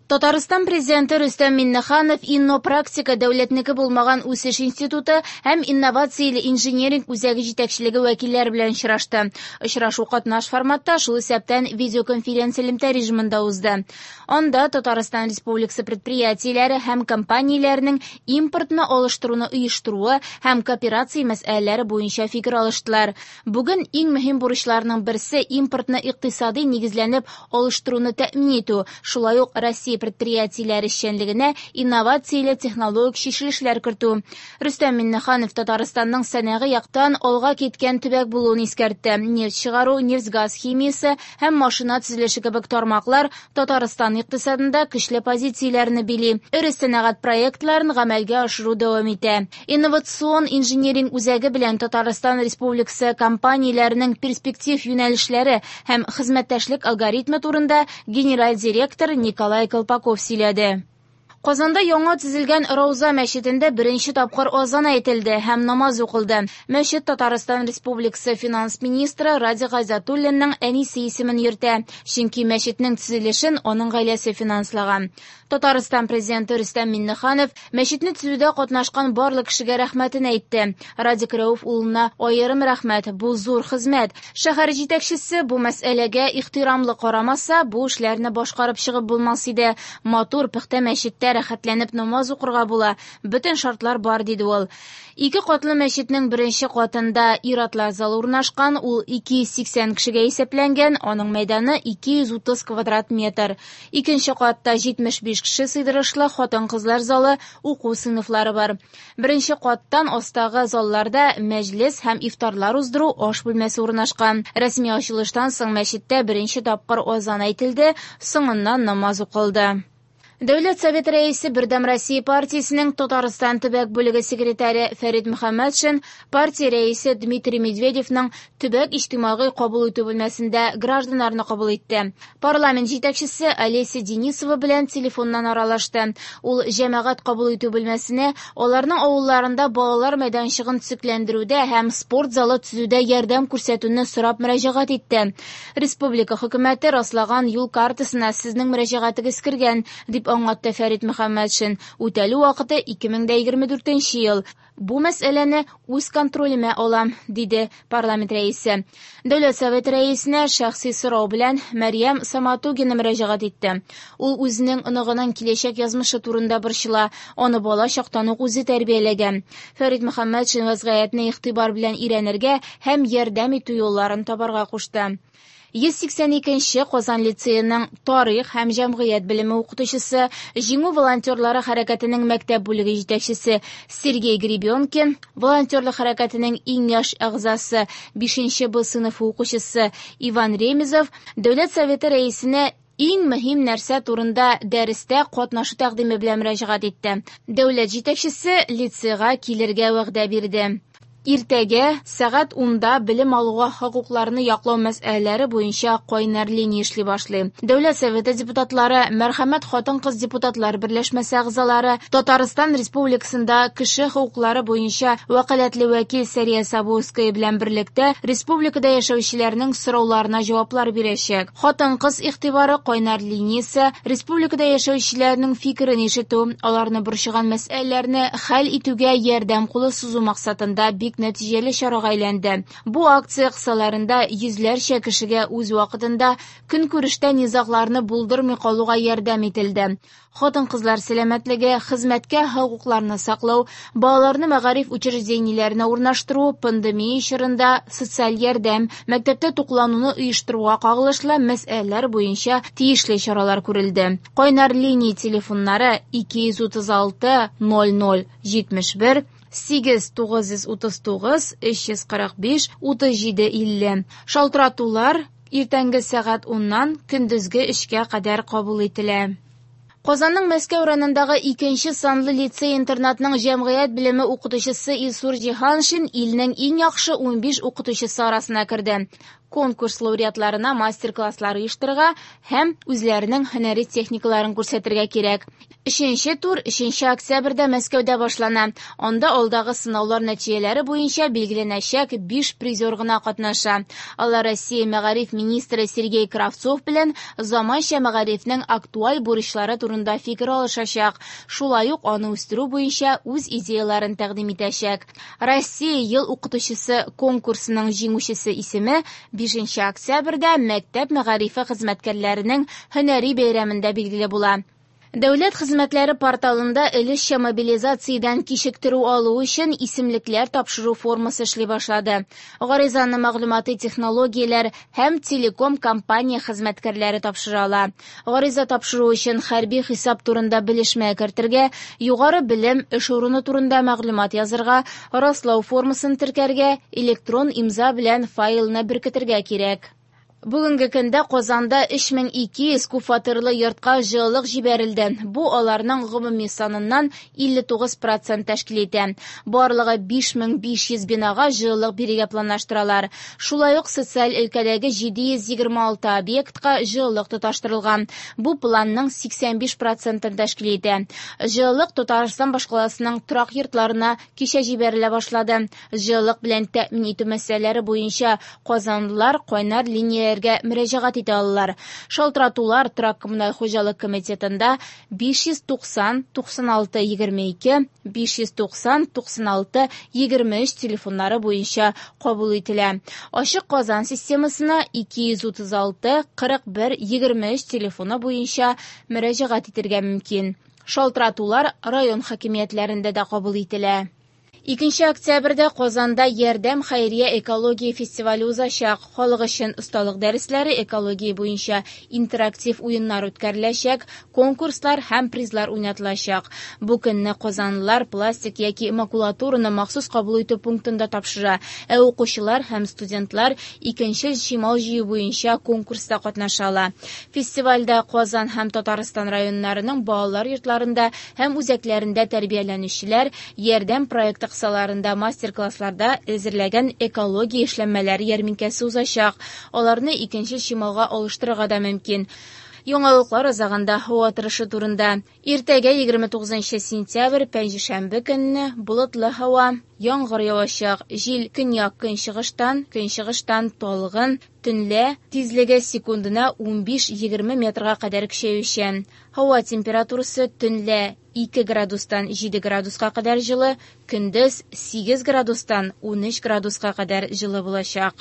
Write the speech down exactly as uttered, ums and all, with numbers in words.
Татарстан президенты Рөстәм Миннеханов Иннопрактика дәүләтнеке булмаган үсеш институты һәм инновацияле инженеринг үзәге җитәкчелеге вәкилләре белән очрашты. Очрашу катнаш форматта шул исәптән видеоконференция элемтә режимында узды. Анда Татарстан Республикасы предприятиеләре һәм компанияләренең импортны алыштыруны оештыруы һәм кооперация мәсьәләләре буенча фикер алыштылар. Бүген иң мөһим бурычларның берсе импортны икътисади нигезләнеп алыштыруны тәэмин итү. Шулай ук Россия предприятиеләре эшчәнлегенә инновацияле технологик чишелешләр кертү. Рөстәм Миннеханов Татарстанның сәнәгать яктан алга киткән төбәк булуын искәртте. Нефть чыгару, нефть-газ химиясе һәм машина төзелеше кебек тармаклар Татарстан икътисадында көчле позицияләрне били. Эре сәнәгать проектларын гамәлгә ашыру дәвам итә. Инновацион инженеринг үзәге белән Татарстан Республикасы компанияләренең перспектив юнәлешләре һәм хезмәттәшлек алгоритмы турында генераль директор Николай Колпаков сөйләде. Казанда яңа төзелгән Рауза мәчетендә беренче тапкыр азан әйтелде һәм намаз укылды. Мәчет Татарстан Республикасы финанс министры Ради Гайзатуллинның әнисе исемен йөртә, чөнки мәчетнең төзелешен аның гаиләсе финанслаган. Татарстан президенты Рөстәм Миннеханов мәчетне төзүдә катнашкан барлык кешегә рәхмәтен әйтте. Радик Рәүф улына аерым рәхмәт, бу зур хезмәт. Шәһәр җитәкчесе бу мәсьәләгә ихтирамлы карамаса, бу эшләрне башкарып чыгып булмас иде. Матур пөхтә мәчеттә рәхәтләнеп намаз укырга була. Бөтен шартлар бар, диде ул. Ике катлы мәчетнең беренче катында ир-атлар залы урнашкан, ул ике йөз сиксән кешегә исәпләнгән, аның мәйданы ике йөз утыз квадрат метр. Икенче катта җитмеш биш кеше сыйдырышлы хатын-кызлар залы, уку сыйныфлары бар. Беренче каттан астагы залларда мәҗлес һәм ифтарлар уздыру аш бүлмәсе урнашкан. Рәсми ачылыштан соң мәчеттә беренче тапкыр азан әйтелде, соңыннан намаз укылды. Дәүләт Совет рәисе Бердәм Россия партиясенең Татарстан төбәк бүлеге секретаре Фәрит Мөхәммәтшин партия рәисе Дмитрий Медведевның төбәк иҗтимагый кабул итү бүлмәсендә гражданнарны кабул итте. Парламент җитәкчесе Олеся Денисова белән телефоннан аралашты. Ул җәмәгать кабул итү бүлмәсенә аларның авылларында балалар мәйданчыгын төзекләндерүдә һәм спорт залы төзүдә ярдәм күрсәтүне сорап мөрәҗәгать итте. Республика хөкүмәте раслаган юл картасына сезнең мөрәҗәгатегез кергән, дип аңлатты Фәрит Мөхәммәтшин. Үтәлү вакыты ике мең егерме дүртенче ел. Бу мәсьәләне үз контролемә алам, диде парламент рәисе. Дәүләт Совет рәисенә шәхси сорау белән Мәрьям Саматугина мөрәҗәгать итте. Ул үзенең оныгының киләчәк язмышы турында борчыла, аны бала чактан ук үзе тәрбияләгән. Фәрит Мөхәммәтшин вазгыятьне игътибар белән өйрәнергә һәм ярдәм итү юлларын табарга кушты. йөз сиксән икенче Казан лицейының тарих һәм җәмгыять белеме укытучысы, җиңү волонтерлары хәрәкәтенең мәктәп бүлеге җитәкчесе Сергей Гребенкин, волонтерлык хәрәкәтенең иң яшь әгъзасы бишенче Б сыйныфы укучысы Иван Ремезов Дәүләт Советы рәисенә иң мөһим нәрсә турында дәрестә катнашу тәкъдиме белән мөрәҗәгать итте. Дәүләт җитәкчесе лицейга килергә вәгъдә бирде. Иртәгә сәгать унда белем алуга хокукларны яклау мәсьәләләре буенча кайнар линия эшли башлый. Дәүләт Советы депутатлары, Мәрхәмәт хатын-кыз депутатлар берләшмәсе әгъзалары, Татарстан Республикасында кеше хокуклары буенча вәкаләтле вәкил Сәрия Сабурская белән берлектә республикада яшәүчеләрнең сорауларына җаваплар бирәчәк. Хатын-кыз игътибары кайнар линиясе республикада яшәүчеләрнең фикерен ишетү, аларны борчыган мәсьәләләрне хәл итүгә ярдәм кулы сузу максатында бик нәтиҗәле чарага әйләнде. Бу акция кысаларында йөзләрчә кешегә үз вакытында көнкүрештә низагларны булдырмый калуга ярдәм ителде. Хатын-кызлар сәламәтлеге, хезмәткә хокукларны саклау, балаларны мәгариф учреждениеләренә урнаштыру, пандемия чорында социаль ярдәм, мәктәптә туклануны оештыруга кагылышлы мәсьәләләр буенча тиешле чаралар күрелде. Кайнар линия телефоннары ике йөз утыз алты ноль ноль җитмеш бер сигез тугыз йөз утыз тугыз өч йөз кырык биш утыз җиде илле. Шалтыратулар иртәнге сәгать уннан көндезге өчкә кадәр кабул ителә. Казанның Мәскәү районындагы икенче санлы лицей-интернатның җәмгыять белеме укытучысы Илсур Җиһаншин илнең иң яхшы ун биш укытучысы арасына керде. конкурс лауреатларына мастер-класслар оештырырга һәм үзләренең һөнәри техникаларын күрсәтергә кирәк. Өченче тур өченче октябрьдә Мәскәүдә башлана. Анда алдагы сынаулар нәтиҗәләре буенча билгеләнәчәк биш призер гына катнаша. Алар Россия мәгариф министры Сергей Кравцов белән заманча мәгарифнең актуаль бурычлары турында фикер алышачак. Шулай ук аны үстерү буенча үз идеяларын тәкъдим итәчәк. Россия ел укытучысы конкурсының җиңүчесе исеме бишенче октябрьдә мәктәп мәгарифе хезмәткәрләренең һөнәри бәйрәмендә билгеле була. Дәүләт хезмәтләре порталында өлешчә мобилизациядән кичектерү алу өчен исемлекләр тапшыру формасы эшли башлады. Гаризаны мәгълүмати технологияләр һәм телеком компания хезмәткәрләре тапшыра ала. Гариза тапшыру өчен хәрби хисап турында белешмә кертергә, югары белем, эш урыны турында мәгълүмат язырга, раслау формасын теркәргә, электрон имза белән файлны беркетергә кирәк. Бүгенге көндә Казанда өч мең ике йөз күпфатирлы йортка җылылык җибәрелде. Бу аларның гомуми саныннан илле тугыз процент тәшкил итә. Барлыгы биш мең биш йөз бинага җылылык бирергә планлаштыралар. Шулай ук социаль өлкәдәге җиде йөз егерме алты объектка җылылык тоташтырылган. Бу планның сиксән биш процентын тәшкил итә. Җылылык Татарстан башкаласының торак йортларына кичә җибәрелә башлады. Җылылык белән тәэмин итү мәсьәләләре буенча казанлылар кайнар линия мөрәҗәгать итә алалар. Шалтыратулар торак коммуналь хуҗалык комитетында биш йөз туксан туксан алты егерме ике, биш йөз туксан туксан алты егерме өч телефоннары буенча кабул ителә. Ачык Казан системасына ике йөз утыз алты кырык бер егерме өч телефоны буенча мөрәҗәгать итәргә мөмкин. Шалтыратулар район хакимиятләрендә дә кабул ителә. икенче октябрьдә Казанда Ярдәм хәйрия экология фестивале узачак. Халык өчен осталык дәресләре, экология буенча интерактив уеннар үткәреләчәк, конкурслар һәм призлар уйнатылачак. Бу көнне казанлылар пластик яки макулатураны махсус кабул итү пунктында тапшыра, ә укучылар һәм студентлар икенче чимал җыю буенча конкурста катнашалар. Фестивальдә Казан һәм Татарстан районнарының балалар йортларында һәм үзәкләрендә тәрбияләнүчеләр Ярдәм проекты кысаларында мастер-классларда әзерләгән экология эшләнмәләре ярминкәсе узачак. Аларны икенче чималга алыштырырга да мөмкин. Яңалыклар азагында һава торышы турында. Иртәгә егерме тугызынчы сентябрь пәнҗешәмбе көнне болытлы һава, яңгыр явачак. Җил көньяк-көнчыгыштан, көнчыгыштан талгын, төнлә тизлеге секундына ун биш егерме метрга кадәр көчәючән. Һава температурасы төнлә ике градустан җиде градуска кадәр җылы, көндез сигез градустан ун өч градуска кадәр җылы булачак.